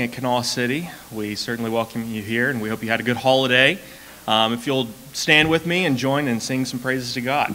At Kanawha City. We certainly welcome you here, and we hope you had a good holiday. If you'll stand with me and join and sing some praises to God.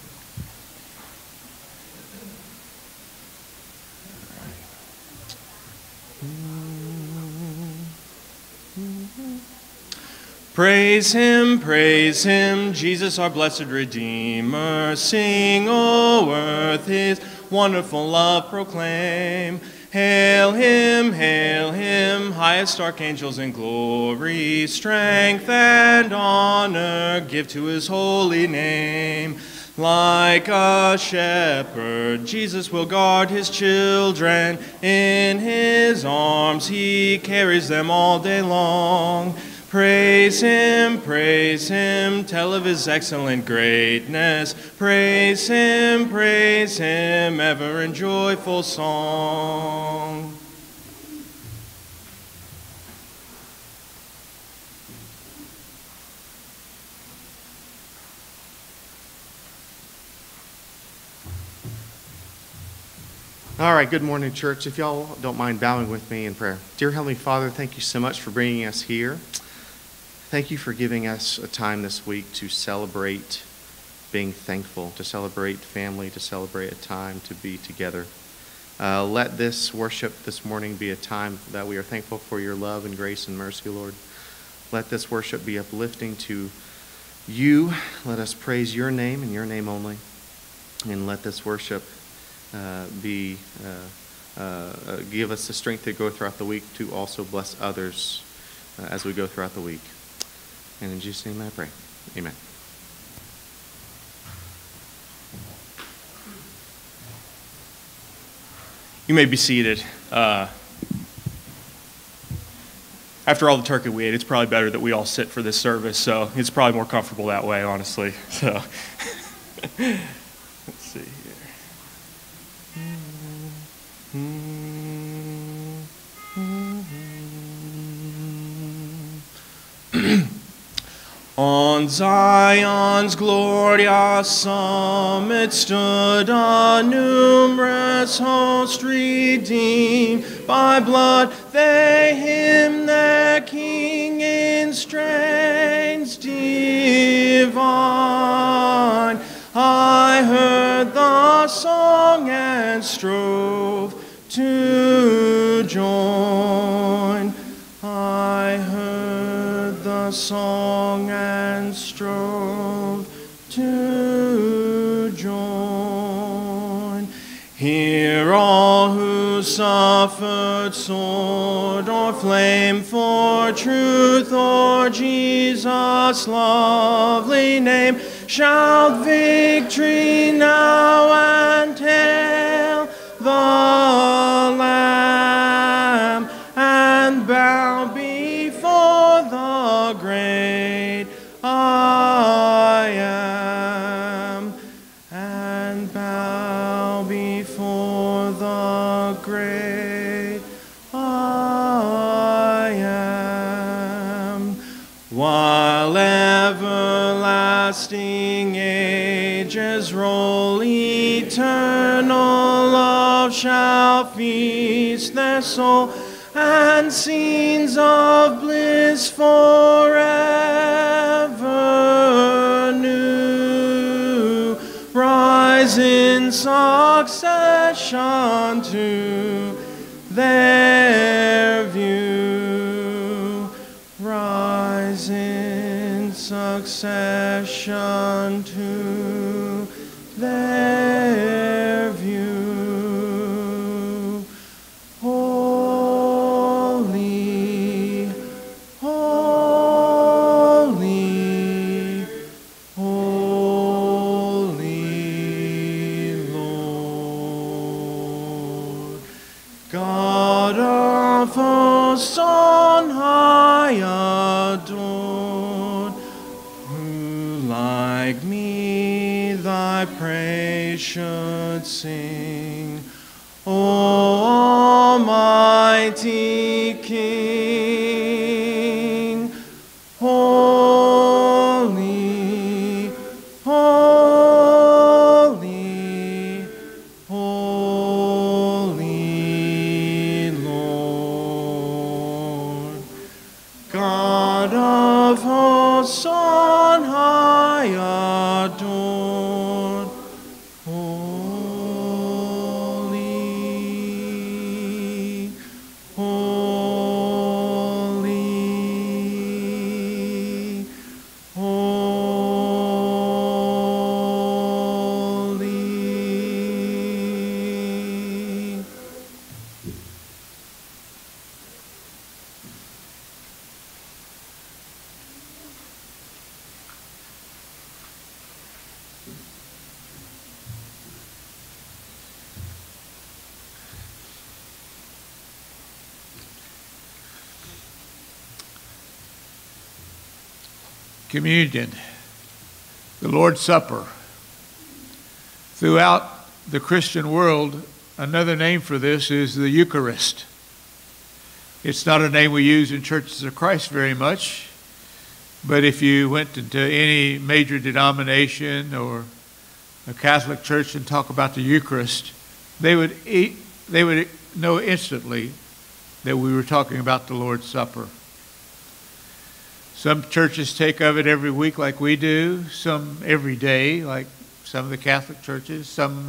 Praise Him, Jesus our blessed Redeemer. Sing, O earth, His wonderful love proclaim. Hail Him, highest archangels in glory, strength and honor give to His holy name. Like a shepherd, Jesus will guard His children. In His arms He carries them all day long. Praise Him, tell of His excellent greatness. Praise Him, ever in joyful song. All right, good morning, church. If y'all don't mind bowing with me in prayer. Dear Heavenly Father, thank you so much for bringing us here. Thank you for giving us a time this week to celebrate being thankful, to celebrate family, to celebrate a time to be together. Let this worship this morning be a time that we are thankful for your love and grace and mercy, Lord. Let this worship be uplifting to you. Let us praise your name and your name only. And let this worship give us the strength to go throughout the week to also bless others as we go throughout the week. And in Jesus' name I pray. Amen. You may be seated. After all the turkey we ate, it's probably better that we all sit for this service, so it's probably more comfortable that way, honestly. So, let's see here. On Zion's glorious summit stood a numerous host redeemed by blood. They hymned their King in strains divine. I heard the song and strove to join. I heard the song and strove to join. Hear all who suffered sword or flame for truth or Jesus' lovely name. Shout victory now and hail the Lamb and bow before the great I am, and bow before the great I am. While everlasting ages roll, eternal love shall feast their soul, and scenes of bliss forever new rise in succession to their view. Rise in succession to their view. Holy, holy, holy Lord, God of hosts on high adored, who like me thy praise should sing. O Almighty King, holy, holy, holy Lord. Communion, the Lord's Supper. Throughout the Christian world, another name for this is the Eucharist. It's not a name we use in Churches of Christ very much, but if you went into any major denomination or a Catholic church and talk about the Eucharist, they would know instantly that we were talking about the Lord's Supper. Some churches take of it every week like we do, some every day like some of the Catholic churches, some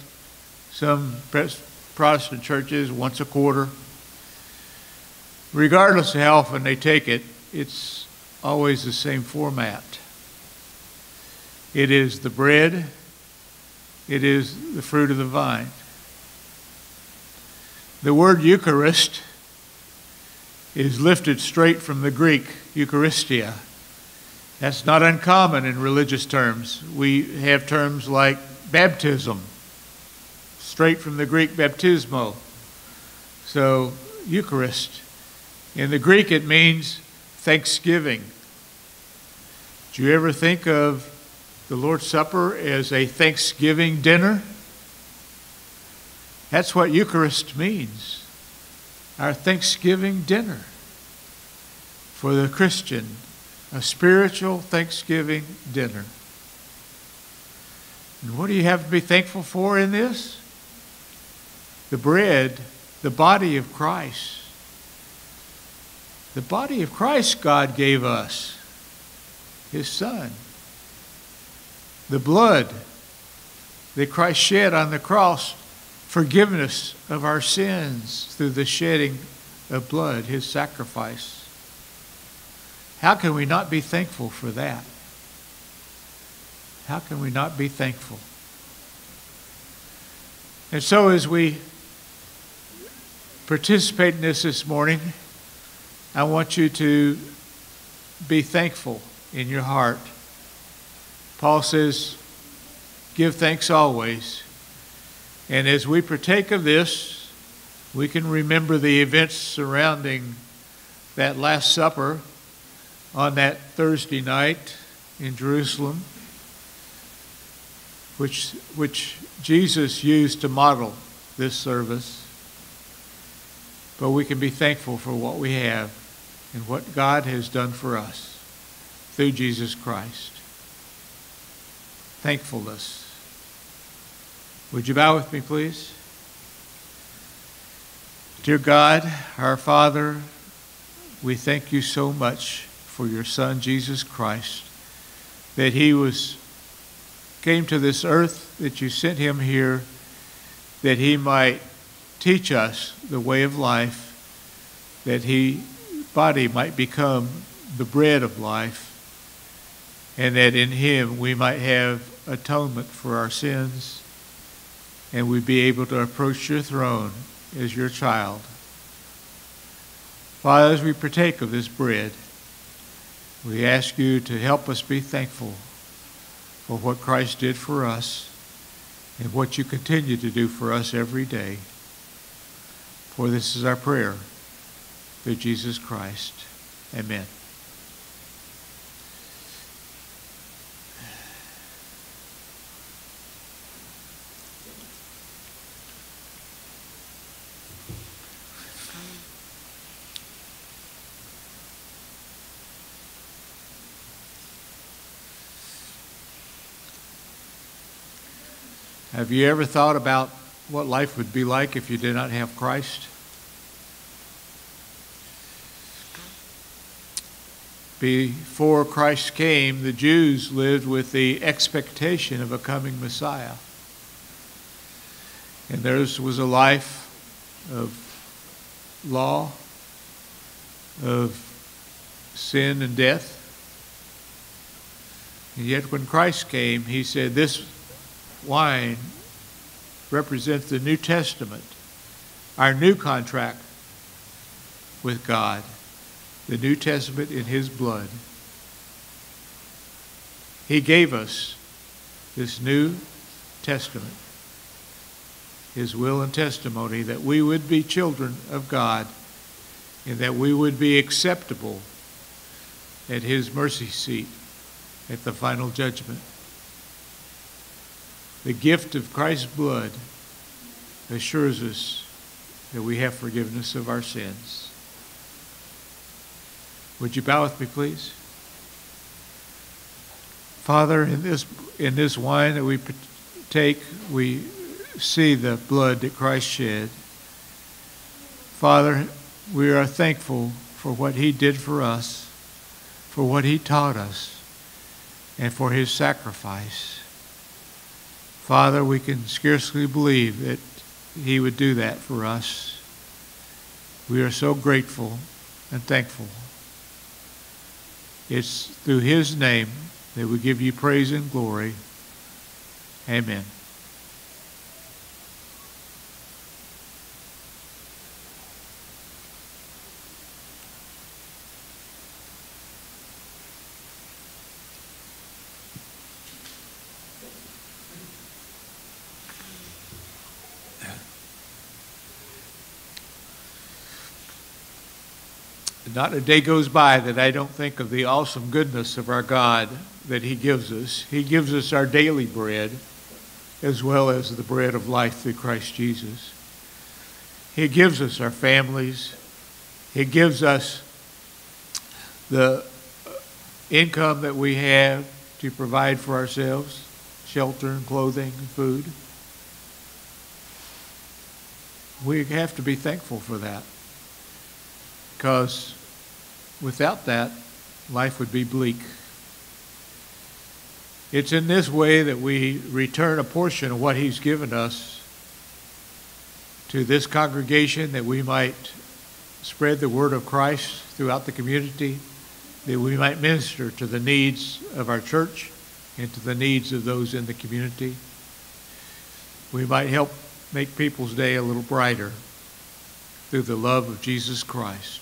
Protestant churches once a quarter. Regardless of how often they take it, it's always the same format. It is the bread, it is the fruit of the vine. The word Eucharist is lifted straight from the Greek Eucharistia. That's not uncommon in religious terms. We have terms like baptism, straight from the Greek baptismo. So, Eucharist. In the Greek, it means thanksgiving. Do you ever think of the Lord's Supper as a Thanksgiving dinner? That's what Eucharist means. Our Thanksgiving dinner for the Christian, a spiritual Thanksgiving dinner. And what do you have to be thankful for in this? The bread, the body of Christ. The body of Christ God gave us, His Son. The blood that Christ shed on the cross, forgiveness of our sins through the shedding of blood, His sacrifice. How can we not be thankful for that? How can we not be thankful? And so as we participate in this morning, I want you to be thankful in your heart. Paul says, give thanks always. And as we partake of this, we can remember the events surrounding that Last Supper on that Thursday night in Jerusalem, which Jesus used to model this service. But we can be thankful for what we have and what God has done for us through Jesus Christ. Thankfulness. Would you bow with me, please? Dear God, our Father, we thank you so much for your Son, Jesus Christ, that he came to this earth, that you sent him here, that he might teach us the way of life, that his body might become the bread of life, and that in him we might have atonement for our sins, and we'd be able to approach your throne as your child. Father, as we partake of this bread, we ask you to help us be thankful for what Christ did for us and what you continue to do for us every day. For this is our prayer through Jesus Christ. Amen. Have you ever thought about what life would be like if you did not have Christ? Before Christ came, the Jews lived with the expectation of a coming Messiah. And theirs was a life of law, of sin and death. And yet when Christ came, he said, this wine represents the New Testament, our new contract with God, the New Testament in his blood. He gave us this New Testament, his will and testimony, that we would be children of God and that we would be acceptable at his mercy seat at the final judgment. The gift of Christ's blood assures us that we have forgiveness of our sins. Would you bow with me, please? Father, in this wine that we take, we see the blood that Christ shed. Father, we are thankful for what he did for us, for what he taught us, and for his sacrifice. Father, we can scarcely believe that he would do that for us. We are so grateful and thankful. It's through his name that we give you praise and glory. Amen. Not a day goes by that I don't think of the awesome goodness of our God that he gives us. He gives us our daily bread as well as the bread of life through Christ Jesus. He gives us our families. He gives us the income that we have to provide for ourselves, shelter and clothing and food. We have to be thankful for that, because without that, life would be bleak. It's in this way that we return a portion of what he's given us to this congregation, that we might spread the word of Christ throughout the community, that we might minister to the needs of our church and to the needs of those in the community. We might help make people's day a little brighter through the love of Jesus Christ.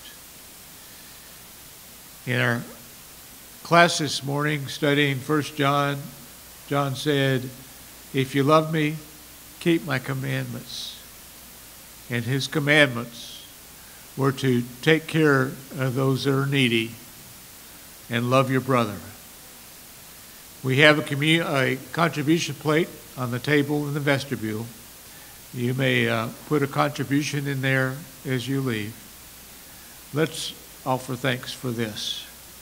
In our class this morning, studying 1 John, John said, "If you love me, keep my commandments." And his commandments were to take care of those that are needy and love your brother. We have a contribution plate on the table in the vestibule. You may put a contribution in there as you leave. Let's offer thanks for this.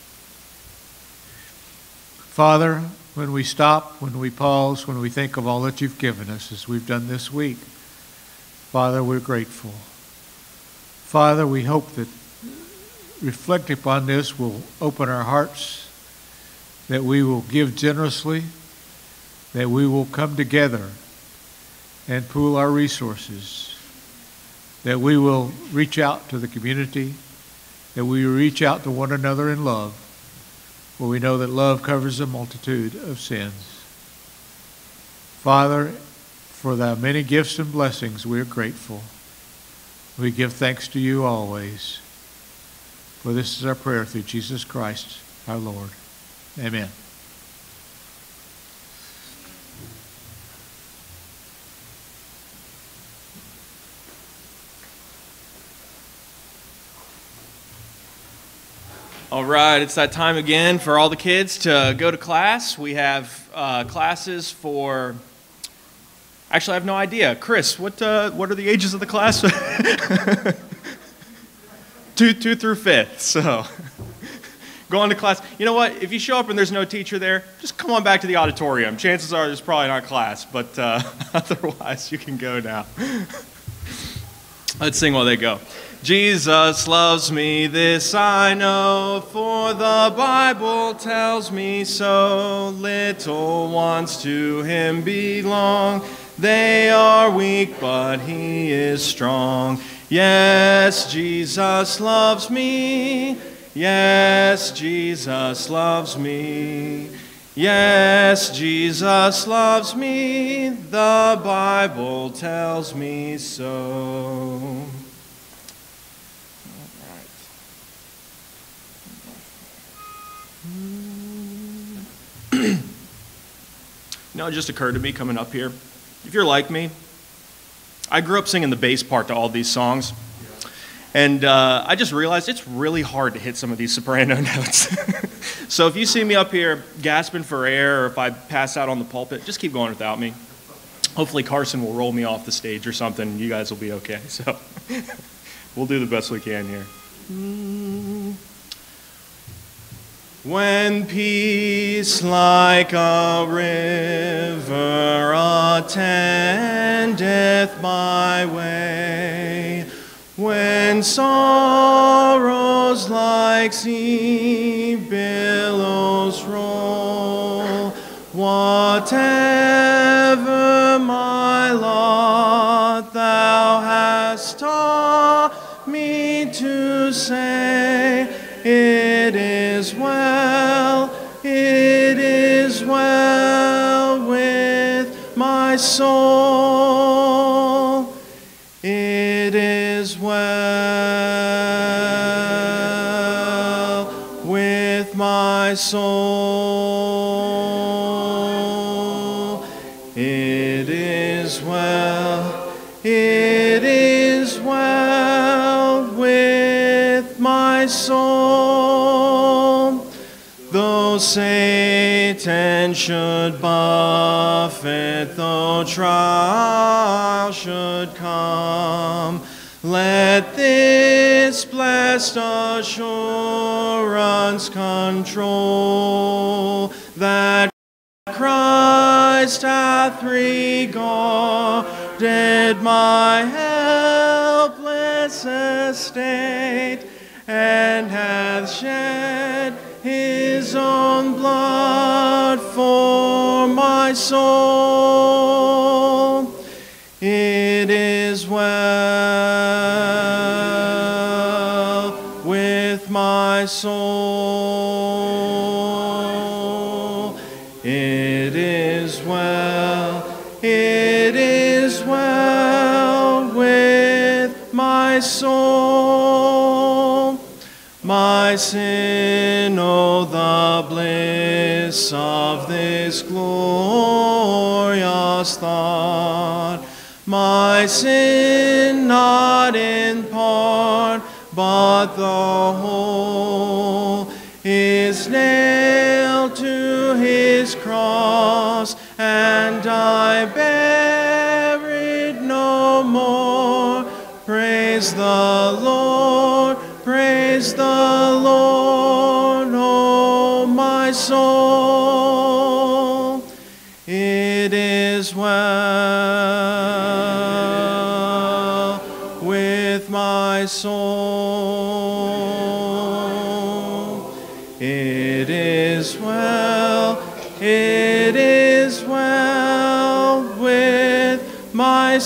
Father, when we stop, when we pause, when we think of all that you've given us, as we've done this week, Father, we're grateful. Father, we hope that reflecting upon this will open our hearts, that we will give generously, that we will come together and pool our resources, that we will reach out to the community, that we reach out to one another in love, for we know that love covers a multitude of sins. Father, for thy many gifts and blessings, we are grateful. We give thanks to you always. For this is our prayer through Jesus Christ, our Lord. Amen. All right, it's that time again for all the kids to go to class. We have classes for... Actually, I have no idea. Chris, what are the ages of the class? 2 through 5th, so go on to class. You know what? If you show up and there's no teacher there, just come on back to the auditorium. Chances are there's probably not class, but otherwise you can go now. Let's sing while they go. Jesus loves me, this I know, for the Bible tells me so. Little ones to him belong. They are weak, but he is strong. Yes, Jesus loves me. Yes, Jesus loves me. Yes, Jesus loves me. The Bible tells me so. You know, it just occurred to me coming up here. If you're like me, I grew up singing the bass part to all these songs. And I just realized it's really hard to hit some of these soprano notes. So if you see me up here gasping for air, or if I pass out on the pulpit, just keep going without me. Hopefully Carson will roll me off the stage or something, and you guys will be okay. So we'll do the best we can here. When peace like a river attendeth my way, when sorrows like sea billows roll, whatever my lot thou hast taught me to say, it is well with my soul. It is well with my soul. It is well with my soul. Though Satan should buffet, though trial should come, let this blessed assurance control that Christ hath regarded my helpless estate, and hath shed his own blood for my soul. It is well with my soul. It is well with my soul. My sin, oh, the bliss of this glorious thought. My sin, not in part, but the whole, is nailed to his cross, and I bear it no more. Praise the Lord, oh my soul. It is well with my soul. It is well with my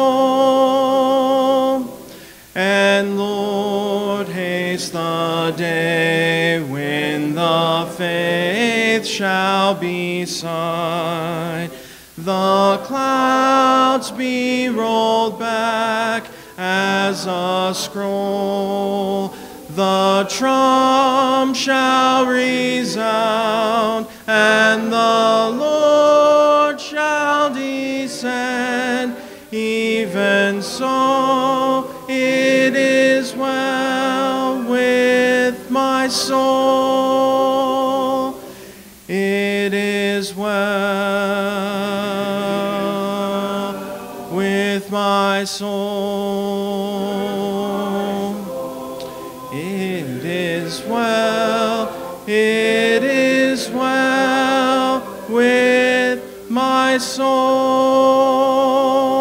soul. And Lord, haste the day when the faith shall be signed, the clouds be rolled back as a scroll, the trump shall resound, and the Lord shall descend. Even so, it is well with my soul. It is well with my soul. It is well with my soul.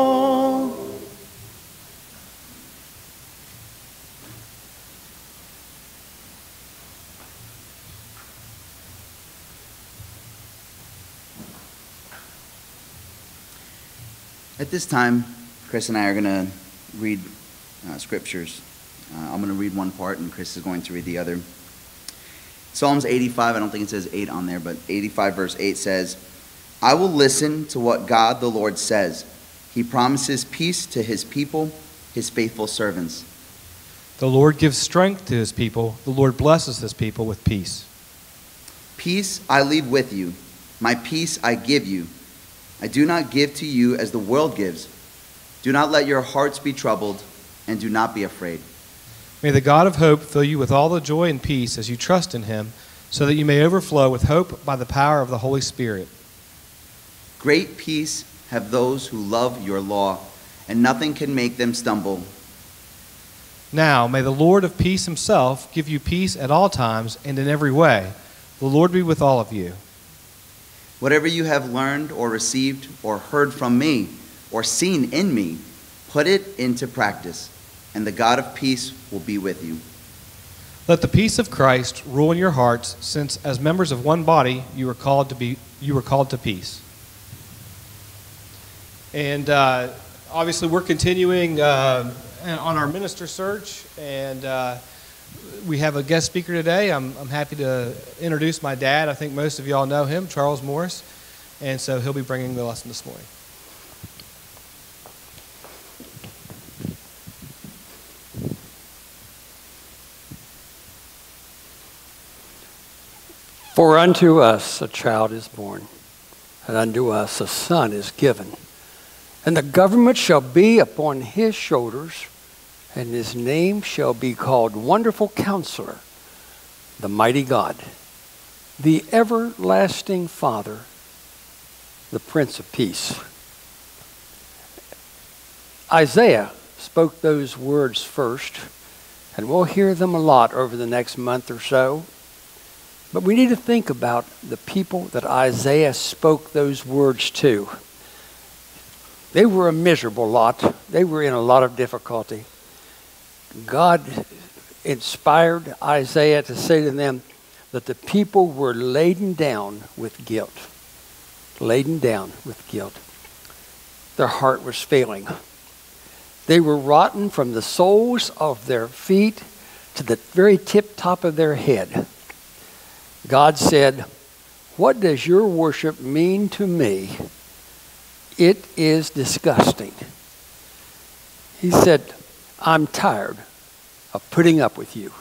At this time, Chris and I are going to read scriptures. I'm going to read one part, and Chris is going to read the other. Psalms 85, I don't think it says 8 on there, but 85 verse 8 says, I will listen to what God the Lord says. He promises peace to his people, his faithful servants. The Lord gives strength to his people. The Lord blesses his people with peace. Peace I leave with you. My peace I give you. I do not give to you as the world gives. Do not let your hearts be troubled, and do not be afraid. May the God of hope fill you with all the joy and peace as you trust in him, so that you may overflow with hope by the power of the Holy Spirit. Great peace have those who love your law, and nothing can make them stumble. Now may the Lord of peace himself give you peace at all times and in every way. The Lord be with all of you. Whatever you have learned or received or heard from me or seen in me, put it into practice, and the God of peace will be with you. Let the peace of Christ rule in your hearts, since as members of one body you were called to peace. And obviously we're continuing on our minister search, and we have a guest speaker today. I'm happy to introduce my dad. I think most of y'all know him, Charles Morris, and so he'll be bringing the lesson this morning. For unto us a child is born, and unto us a son is given, and the government shall be upon his shoulders, and his name shall be called Wonderful Counselor, the Mighty God, the Everlasting Father, the Prince of Peace. Isaiah spoke those words first, and we'll hear them a lot over the next month or so. But we need to think about the people that Isaiah spoke those words to. They were a miserable lot. They were in a lot of difficulty. God inspired Isaiah to say to them that the people were laden down with guilt. Laden down with guilt. Their heart was failing. They were rotten from the soles of their feet to the very tip top of their head. God said, "What does your worship mean to me? It is disgusting." He said, "I'm tired of putting up with you."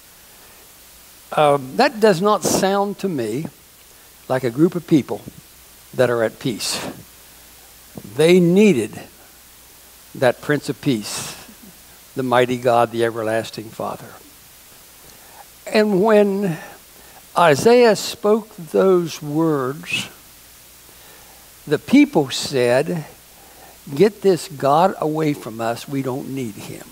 That does not sound to me like a group of people that are at peace. They needed that Prince of Peace, the mighty God, the everlasting Father. And when Isaiah spoke those words, the people said, "Get this God away from us. We don't need him."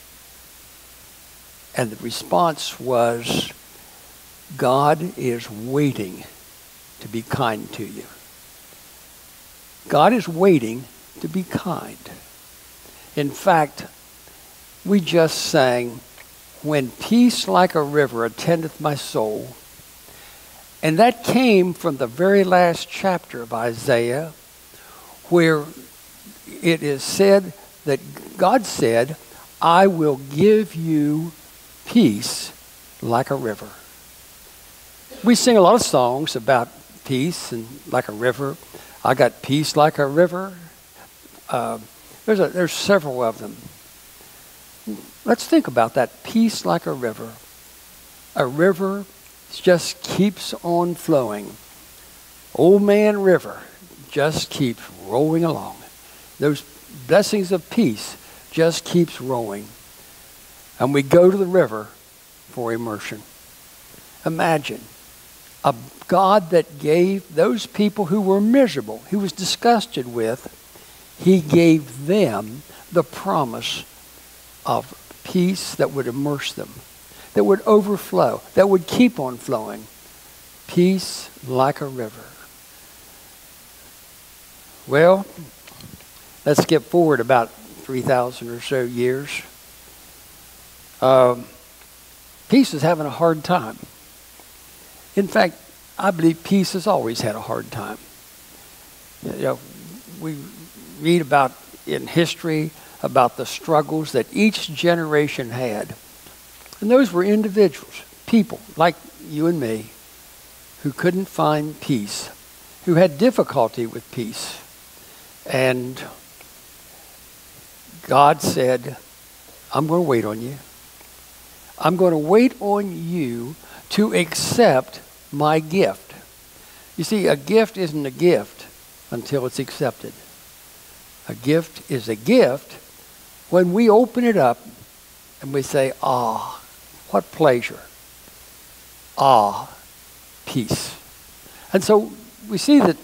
And the response was, "God is waiting to be kind to you." God is waiting to be kind. In fact, we just sang, "When peace like a river attendeth my soul." And that came from the very last chapter of Isaiah, where it is said that God said, "I will give you peace like a river." We sing a lot of songs about peace and like a river. I got peace like a river. There's several of them. Let's think about that, peace like a river. A river just keeps on flowing. Old Man River just keeps rolling along. Those blessings of peace just keeps rolling. And we go to the river for immersion. Imagine a God that gave those people who were miserable, who was disgusted with, he gave them the promise of peace that would immerse them, that would overflow, that would keep on flowing. Peace like a river. Well, let's skip forward about 3,000 or so years. Peace is having a hard time. In fact, I believe peace has always had a hard time. You know, we read about in history about the struggles that each generation had. And those were individuals, people like you and me, who couldn't find peace, who had difficulty with peace. And God said, "I'm going to wait on you. I'm going to wait on you to accept my gift." You see, a gift isn't a gift until it's accepted. A gift is a gift when we open it up and we say, ah, what pleasure. Ah, peace. And so we see that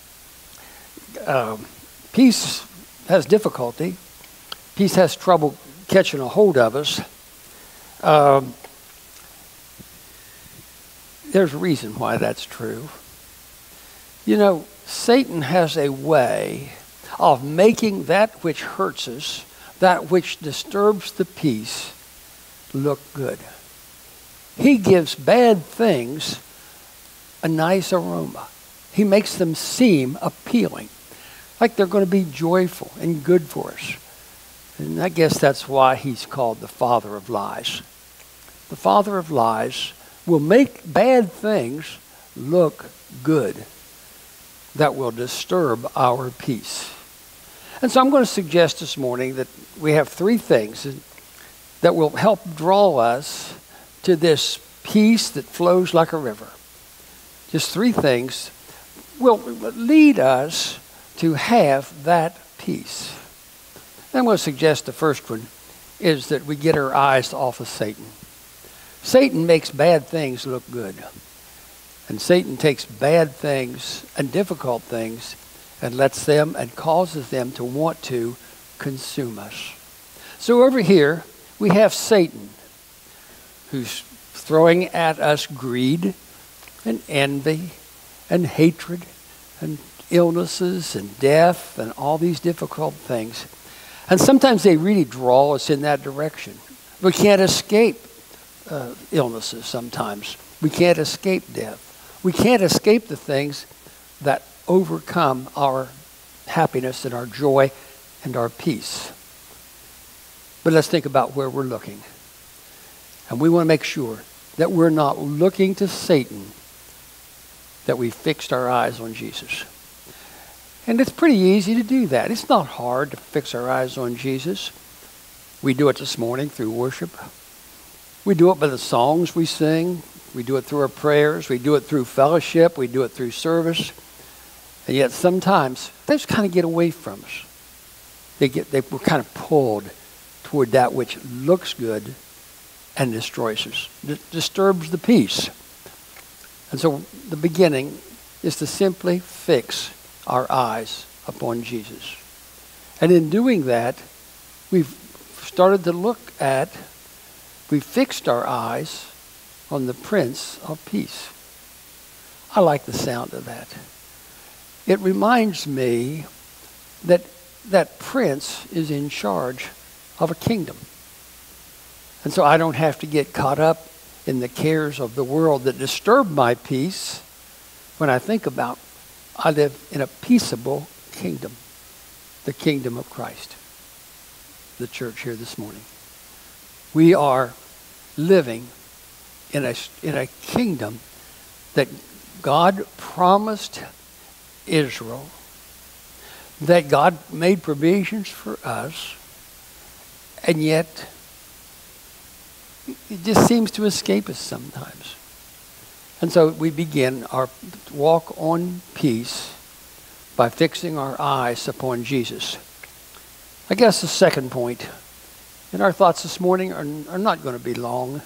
peace has difficulty. Peace has trouble catching a hold of us. There's a reason why that's true. You know, Satan has a way of making that which hurts us, that which disturbs the peace, look good. He gives bad things a nice aroma. He makes them seem appealing, like they're going to be joyful and good for us. And I guess that's why he's called the father of lies. The father of lies will make bad things look good that will disturb our peace. And so I'm going to suggest this morning that we have three things that will help draw us to this peace that flows like a river. Just three things will lead us to have that peace. And I'm going to suggest the first one is that we get our eyes off of Satan. Satan makes bad things look good. And Satan takes bad things and difficult things and lets them and causes them to want to consume us. So over here, we have Satan, who's throwing at us greed and envy and hatred and illnesses and death and all these difficult things. And sometimes they really draw us in that direction. We can't escape illnesses sometimes. We can't escape death. We can't escape the things that overcome our happiness and our joy and our peace. But let's think about where we're looking. And we want to make sure that we're not looking to Satan, that we fixed our eyes on Jesus. And it's pretty easy to do that. It's not hard to fix our eyes on Jesus. We do it this morning through worship. We do it by the songs we sing. We do it through our prayers. We do it through fellowship. We do it through service. And yet sometimes they just kind of get away from us. We're kind of pulled toward that which looks good and destroys us. It disturbs the peace. And so the beginning is to simply fix our eyes upon Jesus. And in doing that, we've started to we fixed our eyes on the Prince of Peace. I like the sound of that. It reminds me that that prince is in charge of a kingdom. And so I don't have to get caught up in the cares of the world that disturb my peace when I think about I live in a peaceable kingdom, the kingdom of Christ, the church here this morning. We are living in a kingdom that God promised Israel, that God made provisions for us, and yet it just seems to escape us sometimes. And so we begin our walk on peace by fixing our eyes upon Jesus. I guess the second point, and our thoughts this morning are not going to be long,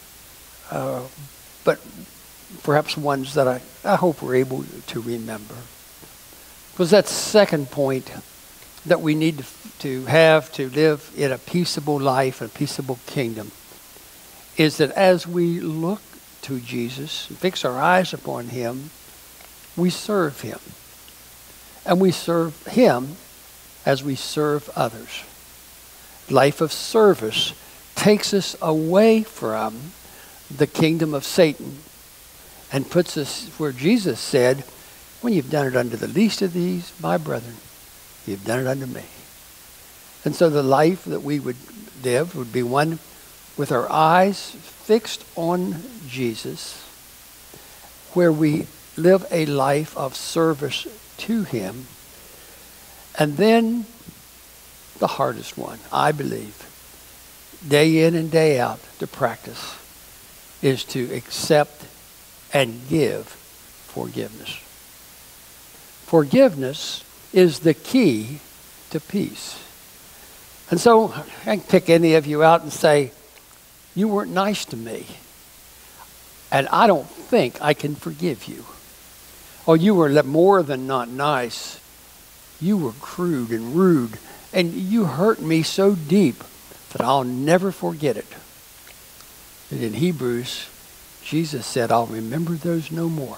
but perhaps ones that I hope we're able to remember. Because that second point that we need to have to live in a peaceable life, a peaceable kingdom, is that as we look to Jesus and fix our eyes upon him, we serve him. And we serve him as we serve others. Life of service takes us away from the kingdom of Satan and puts us where Jesus said, when you've done it unto the least of these, my brethren, you've done it unto me. And so the life that we would live would be one with our eyes fixed on Jesus, where we live a life of service to him. And then the hardest one, I believe, day in and day out to practice, is to accept and give forgiveness. Forgiveness is the key to peace. And so I can pick any of you out and say, you weren't nice to me. And I don't think I can forgive you. Or you were more than not nice. You were crude and rude. And you hurt me so deep that I'll never forget it. And in Hebrews, Jesus said, I'll remember those no more.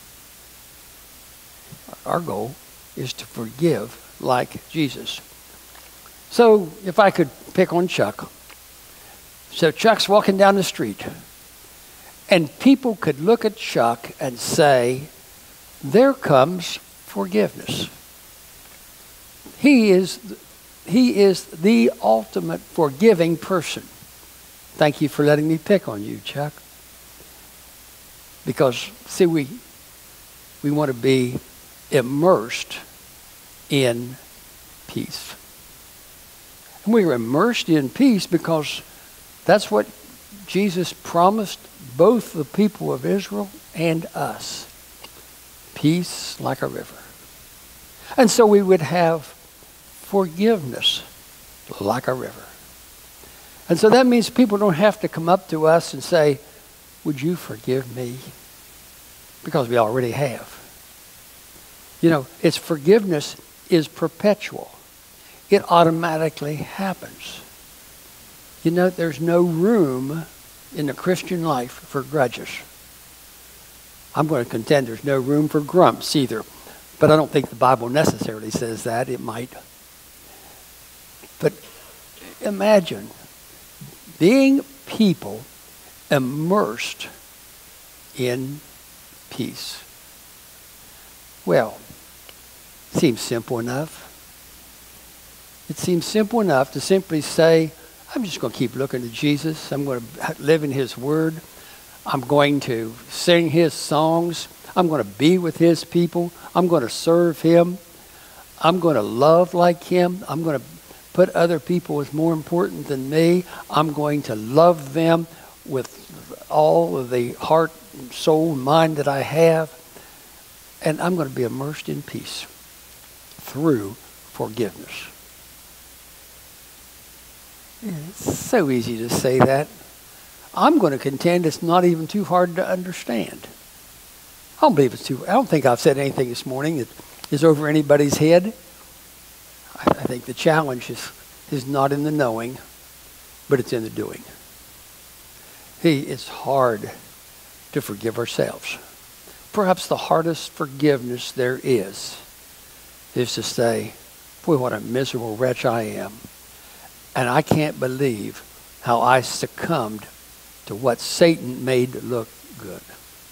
Our goal is to forgive like Jesus. So if I could pick on Chuck. So Chuck's walking down the street. And people could look at Chuck and say, there comes forgiveness. He is the ultimate forgiving person. Thank you for letting me pick on you, Chuck. Because, see, we want to be immersed in peace. And we are immersed in peace because that's what Jesus promised both the people of Israel and us. Peace like a river. And so we would have forgiveness like a river. And so that means people don't have to come up to us and say, would you forgive me? Because we already have. You know, its forgiveness is perpetual. It automatically happens. You know, there's no room in the Christian life for grudges. I'm going to contend there's no room for grumps either. But I don't think the Bible necessarily says that. It might. But imagine being people immersed in peace. Well, it seems simple enough. It seems simple enough to simply say, I'm just going to keep looking to Jesus. I'm going to live in his word. I'm going to sing his songs. I'm going to be with his people. I'm going to serve him. I'm going to love like him. I'm going to put other people as more important than me. I'm going to love them with all of the heart, soul, and mind that I have. And I'm going to be immersed in peace through forgiveness. It's so easy to say that. I'm going to contend it's not even too hard to understand. I don't think I've said anything this morning that is over anybody's head. I think the challenge is not in the knowing, but it's in the doing. It's hard to forgive ourselves. Perhaps the hardest forgiveness there is to say, boy, what a miserable wretch I am. And I can't believe how I succumbed to what Satan made look good.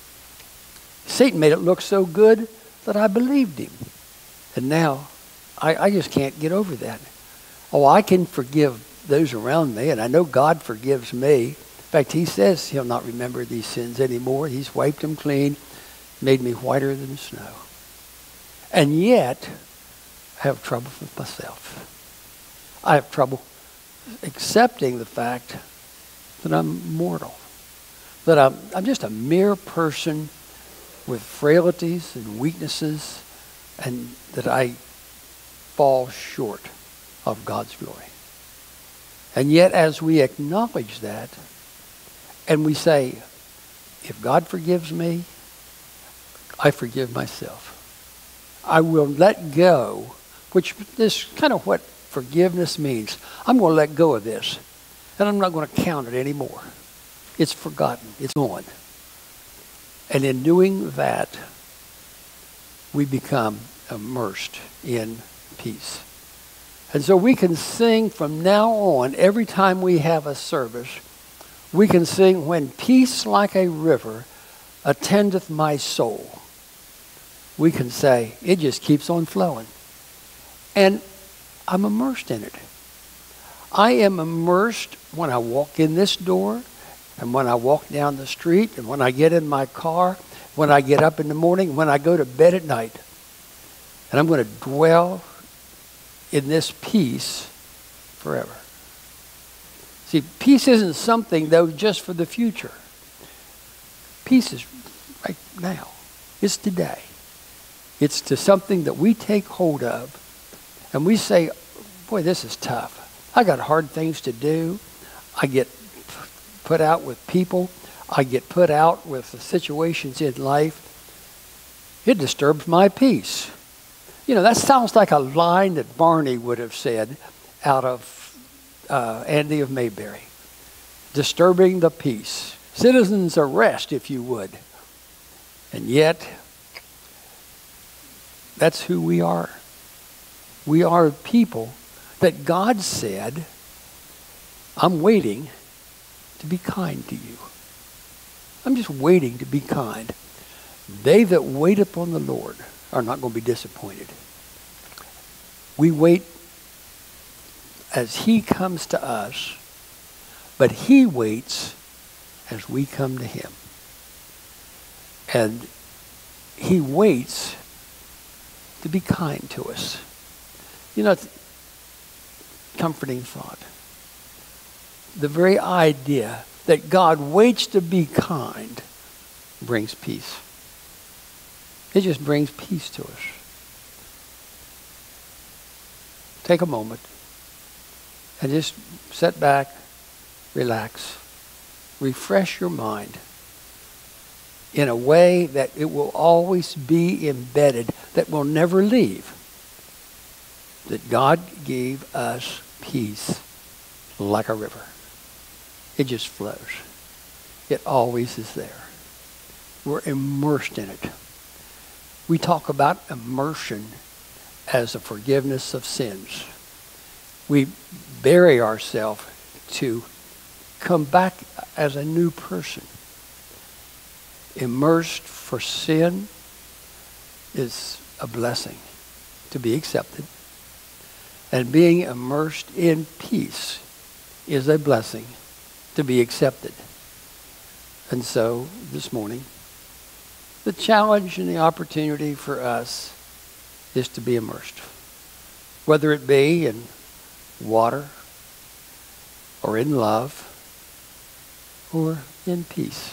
Satan made it look so good that I believed him. And now I just can't get over that. Oh, I can forgive those around me, and I know God forgives me. In fact, he says he'll not remember these sins anymore. He's wiped them clean, made me whiter than snow. And yet, I have trouble with myself. I have trouble accepting the fact that I'm mortal, that I'm just a mere person with frailties and weaknesses, and that I fall short of God's glory. And yet, as we acknowledge that, and we say, if God forgives me, I forgive myself. I will let go, which is kind of what forgiveness means. I'm going to let go of this, and I'm not going to count it anymore. It's forgotten. It's gone. And in doing that, we become immersed in peace. And so we can sing from now on, every time we have a service, we can sing, when peace like a river attendeth my soul. We can say, it just keeps on flowing. And I'm immersed in it. I am immersed when I walk in this door, and when I walk down the street, and when I get in my car, when I get up in the morning, when I go to bed at night. And I'm going to dwell in this peace forever. See, peace isn't something, though, just for the future. Peace is right now. It's today. It's to something that we take hold of, and we say, boy, this is tough. I got hard things to do. I get put out with people. I get put out with the situations in life. It disturbs my peace. You know, that sounds like a line that Barney would have said out of Andy of Mayberry. Disturbing the peace. Citizens arrest, if you would. And yet, that's who we are. We are people that God said, I'm waiting to be kind to you. I'm just waiting to be kind. They that wait upon the Lord are not going to be disappointed. We wait as he comes to us, but he waits as we come to him. And he waits to be kind to us. You know, it's a comforting thought. The very idea that God waits to be kind brings peace. It just brings peace to us. Take a moment and just sit back, relax, refresh your mind in a way that it will always be embedded, that will never leave. That God gave us peace like a river. It just flows. It always is there. We're immersed in it. We talk about immersion as a forgiveness of sins. We bury ourselves to come back as a new person. Immersed for sin is a blessing to be accepted. And being immersed in peace is a blessing to be accepted. And so, this morning, the challenge and the opportunity for us is to be immersed. Whether it be in water, or in love, or in peace.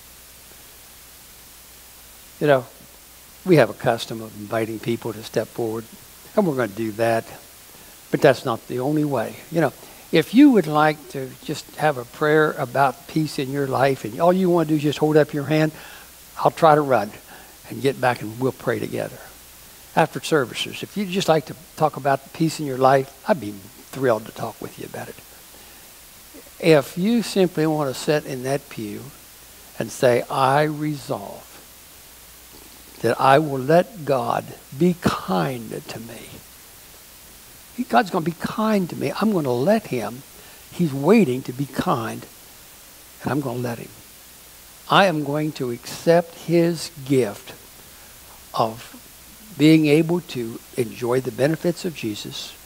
You know, we have a custom of inviting people to step forward, and we're going to do that. But that's not the only way. You know, if you would like to just have a prayer about peace in your life, and all you want to do is just hold up your hand, I'll try to run and get back and we'll pray together. After services, if you'd just like to talk about peace in your life, I'd be thrilled to talk with you about it. If you simply want to sit in that pew and say, I resolve that I will let God be kind to me. God's going to be kind to me. I'm going to let him. He's waiting to be kind, and I'm going to let him. I am going to accept his gift of being able to enjoy the benefits of Jesus,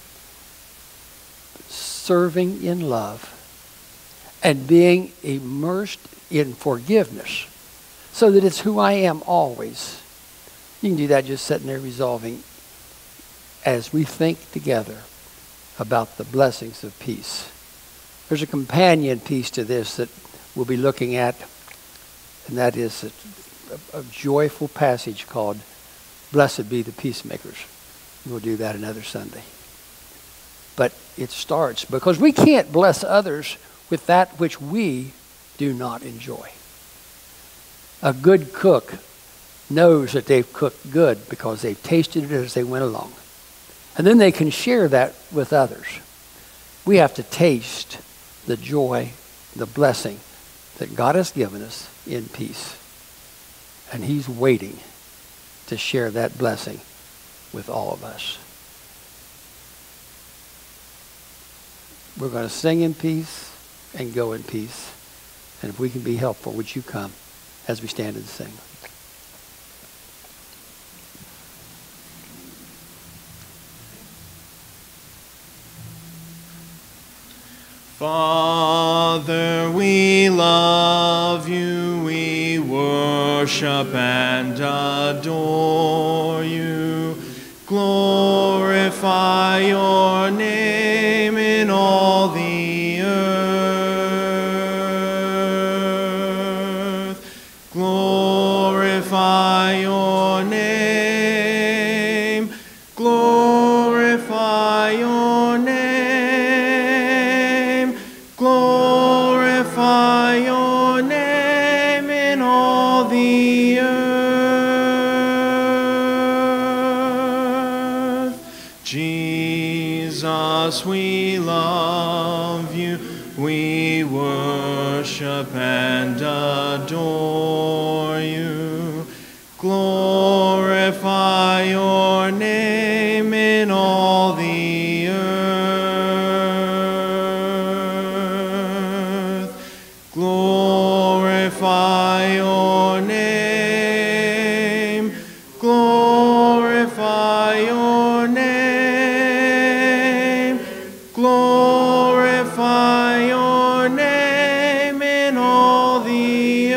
serving in love, and being immersed in forgiveness so that it's who I am always. You can do that just sitting there resolving as we think together about the blessings of peace. There's a companion piece to this that we'll be looking at, and that is a joyful passage called Blessed Be the Peacemakers. We'll do that another Sunday. But it starts because we can't bless others with that which we do not enjoy. A good cook knows that they've cooked good because they've tasted it as they went along. And then they can share that with others. We have to taste the joy, the blessing that God has given us in peace. And he's waiting to share that blessing with all of us. We're going to sing in peace and go in peace. And if we can be helpful, would you come as we stand and sing? Father, we love you, we worship and adore you. Glorify your name in all the earth. Glorify your name. Glorify your name. the earth. Jesus, we love you. We worship and adore you. Glorify your name in all the earth. Glorify your name. Glorify your name. Glorify your name in all the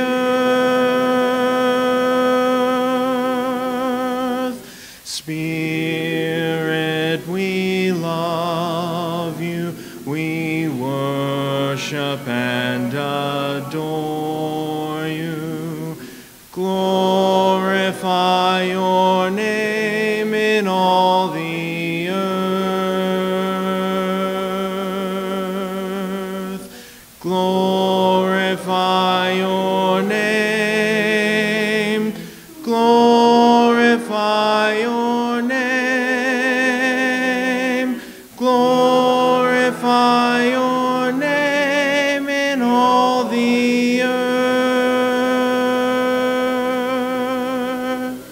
earth. Spirit, we love you. We worship and adore you. Glorify your name in all the earth. Glorify your name. Glorify your name. Glorify your name in all the earth.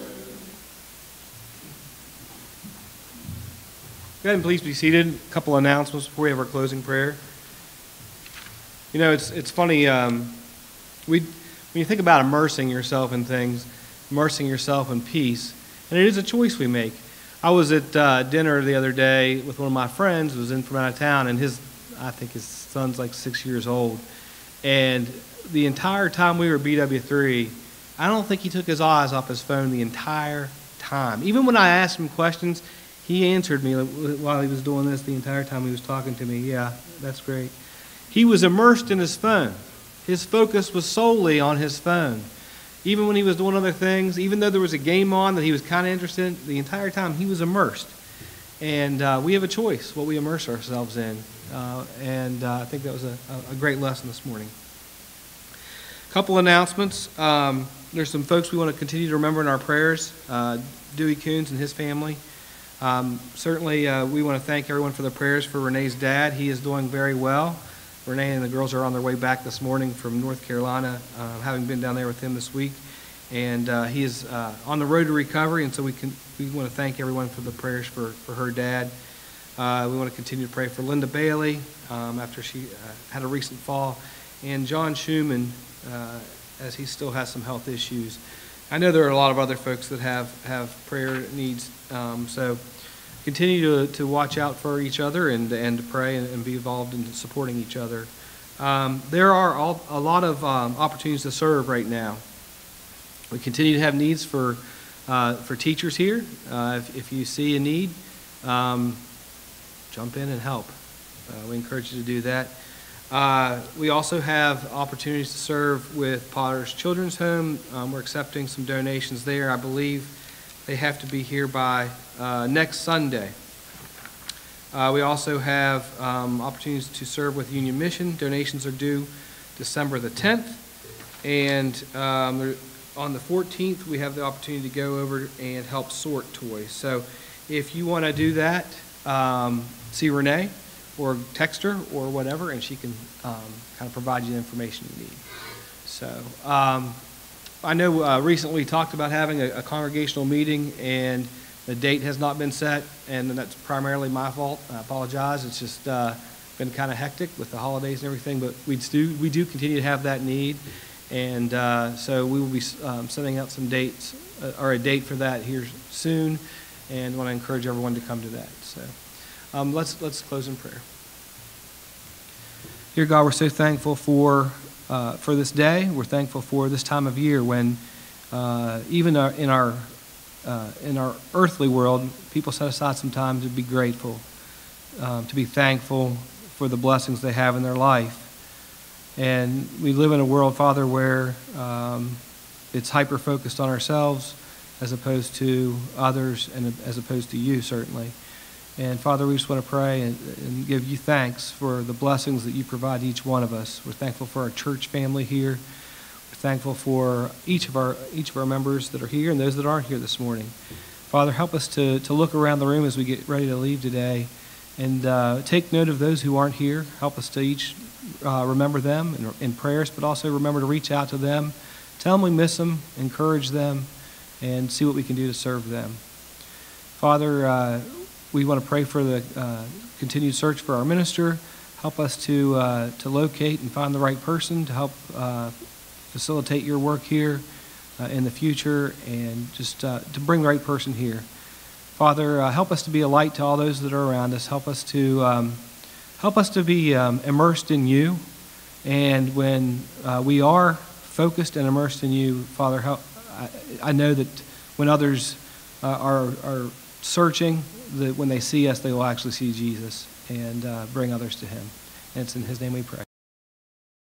Go ahead and please be seated. A couple announcements before we have our closing prayer. You know, it's funny. When you think about immersing yourself in things, immersing yourself in peace, and it is a choice we make. I was at dinner the other day with one of my friends who was in from out of town, and I think his son's like 6 years old. And the entire time we were at BW3, I don't think he took his eyes off his phone the entire time. Even when I asked him questions, he answered me while he was doing this the entire time he was talking to me. Yeah, that's great. He was immersed in his phone. His focus was solely on his phone. Even when he was doing other things, even though there was a game on that he was kind of interested in, the entire time he was immersed. And we have a choice what we immerse ourselves in. I think that was a great lesson this morning. A couple announcements. There's some folks we want to continue to remember in our prayers. Dewey Coons and his family. Certainly, we want to thank everyone for the prayers for Renee's dad. He is doing very well. Renee and the girls are on their way back this morning from North Carolina, having been down there with him this week. And he is on the road to recovery, and so we want to thank everyone for the prayers for her dad. We want to continue to pray for Linda Bailey after she had a recent fall, and John Schumann as he still has some health issues. I know there are a lot of other folks that have prayer needs, so continue to watch out for each other and to pray and be involved in supporting each other. There are a lot of opportunities to serve right now. We continue to have needs for teachers here. If you see a need, jump in and help. We encourage you to do that. We also have opportunities to serve with Potter's Children's Home. We're accepting some donations there. I believe they have to be here by next Sunday. We also have opportunities to serve with Union Mission. Donations are due December the 10th. And on the 14th, we have the opportunity to go over and help sort toys. So if you want to do that, see Renee or text her or whatever, and she can kind of provide you the information you need. So I know recently we talked about having a congregational meeting, and the date has not been set, and that's primarily my fault. I apologize. It's just been kind of hectic with the holidays and everything, but we do continue to have that need, and so we will be sending out some dates, or a date for that here soon, and want to encourage everyone to come to that. So let's close in prayer. Dear God, we're so thankful for this day. We're thankful for this time of year when even in our earthly world, people set aside some time to be grateful, to be thankful for the blessings they have in their life. And we live in a world, Father, where it's hyper-focused on ourselves as opposed to others and as opposed to you, certainly. And Father, we just want to pray and give you thanks for the blessings that you provide each one of us. We're thankful for our church family here. We're Thankful for each of our members that are here and those that aren't here this morning. Father, help us to look around the room as we get ready to leave today and take note of those who aren't here. Help us to each remember them in prayers, but also remember to reach out to them, tell them we miss them, encourage them, and see what we can do to serve them. Father, we want to pray for the continued search for our minister. Help us to locate and find the right person to help facilitate your work here in the future, and just to bring the right person here. Father, help us to be a light to all those that are around us. Help us to be immersed in you, and when we are focused and immersed in you, Father, I know that when others are searching, that when they see us, they will actually see Jesus and bring others to him. And it's in his name we pray.